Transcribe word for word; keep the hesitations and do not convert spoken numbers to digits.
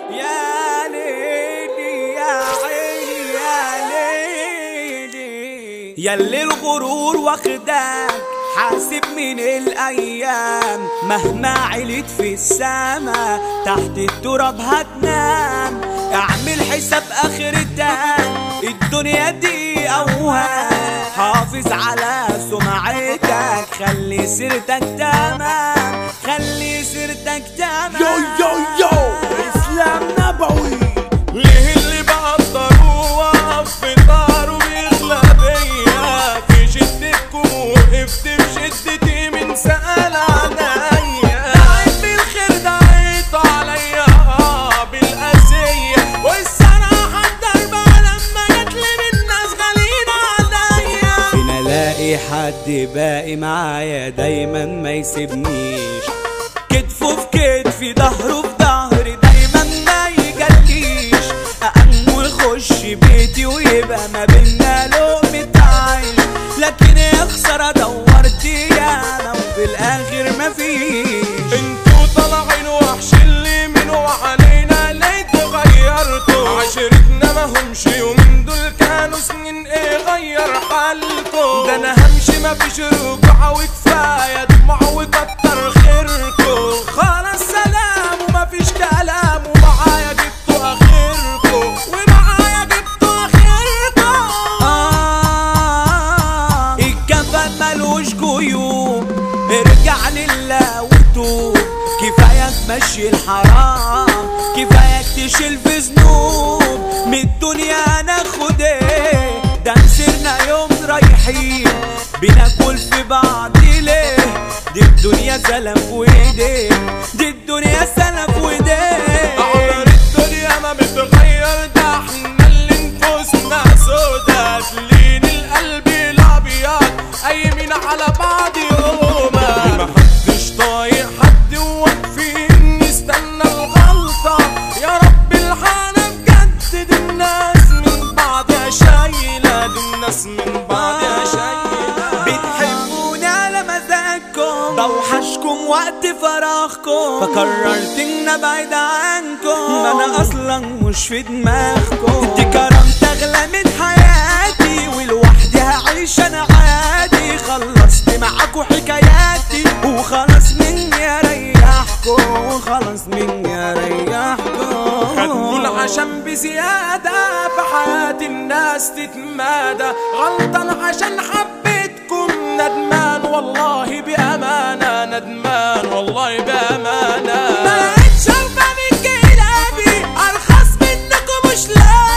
يا ليلي يا عيني يا ليلي، ياللي الغرور واخداك حاسب من الايام، مهما عليت في السما تحت التراب هتنام. اعمل حساب اخرتك الدنيا دي اوهام، حافظ على سمعتك خلي سيرتك تمام، خلي سيرتك تمام. يو يو يو اسلام نبوي. ليه اللي بقدره وقف في داره بيغلى بيا، في شدتكم وقفت في شدتي من سأل عليا، دعيت بالخير دعيت عليا بالأذية، والصراحة الضربة لما جاتلي من ناس غاليين عليا. فين الاقي حد باقي معايا دايما ما يسيبنيش، كتفه في كتفي ظهره في ظهري دايما ما يجليش، اقوم واخش بيتي ويبقى ما بينا لقمة عيش، لكن يا خسارة دورت ياما وفي الاخر مفيش. انتوا طالعين وحشين ليه من وعلينا ليه اتغيرتوا؟ عشرتنا ما همش يومين دول كانوا سنين، ايه غير حالكوا؟ ده انا همشي مفيش رجعة وكفاية دموع وكتر خيركوا، خلاص سلام ومفيش كلام ومعايا جبتوا اخركوا، ومعايا جبتوا اخركوا. آه الكفن ملوش جيوب، ارجع لله وتوب، كفاية تمشي الحرام، كفاية تشيل في ذنوب، من الدنيا ناخد ايه؟ ده مسيرنا يوم رايحين بناكل في بعض ليه؟ دي الدنيا سلف وايديه، دي الدنيا سلف وايديه. عمر الدنيا ما بتغير، ده احنا اللي نفوسنا سودا، تلين القلب الابيض قايمين على بعض يوما، محدش طايق حد وواقفين نستنى الغلطة، يا رب الحالة بجد دي الناس من بعضها شايلة، دي الناس من بعضها شايلة. بتحبوني على مزاجكم، بوحشكم وقت فراغكم، فقررت ان ابعد عنكم، ما انا اصلا مش في دماغكم. دي كرامتي اغلى من حياتي ولوحدي هعيش انا عادي، خلصت معاكوا حكاياتي وخلاص مني اريحكم، وخلاص مني اريحكم. خدوا العشم بزيادة في حياة الناس تتمادى، غلطان عشان حبيتكم، ندمان والله بأمانة، ندمان والله بأمانة. ما لقيتش ارفع من كلابي، ارخص منكم مش لاقي.